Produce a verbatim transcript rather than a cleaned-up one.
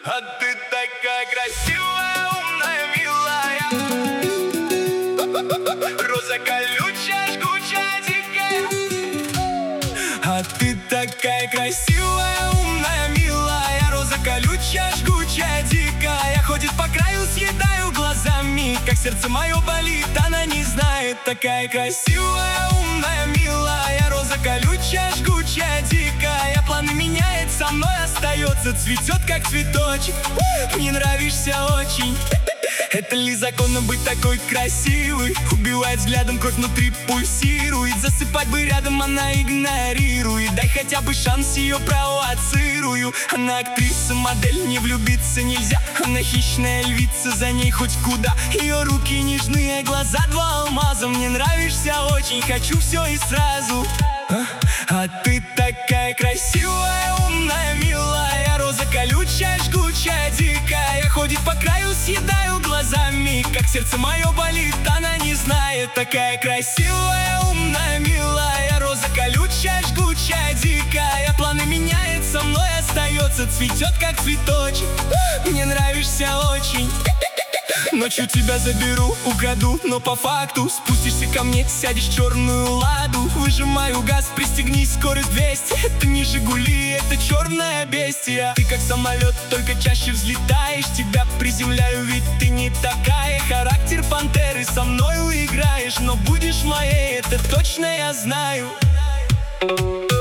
А ты такая красивая, умная, милая, роза колючая, жгучая, дикая. А ты такая красивая, умная, милая, роза колючая, жгучая, дикая. Ходит по краю, съедаю глазами, как сердце мое болит, она не знает. Такая красивая, умная, милая, роза колючая, жгучая, дикая. Планы меняет, со мной остается, цветет как цветочек. Мне нравишься очень. Это ли законно быть такой красивой? Убивает взглядом, кровь внутри пульсирует. Засыпать бы рядом, она игнорирует. Дай хотя бы шанс, ее провоцирую. Она актриса, модель, не влюбиться нельзя. Она хищная львица, за ней хоть куда. Ее руки нежные, глаза два алмаза. Мне нравишься очень, хочу все и сразу. А, а ты такая красивая, умная, милая, роза колючая, жгучая, дикая. Ходит по краю, съедаю глазами, как сердце мое болит, она не знает. Такая красивая, умная, милая, роза колючая, жгучая, дикая. Планы меняет, со мной остается, цветет как цветочек. Мне нравишься очень. Ночью тебя заберу, украду, но по факту спустишься ко мне, сядешь в черную ладу. Выжимаю газ, пристегнись, скорость двести. Это не Жигули, это черная бестия. Ты как самолет, только чаще взлетаешь. Тебя приземляю, ведь ты не такая. Характер пантеры, со мною играешь, но будешь моей, это точно я знаю.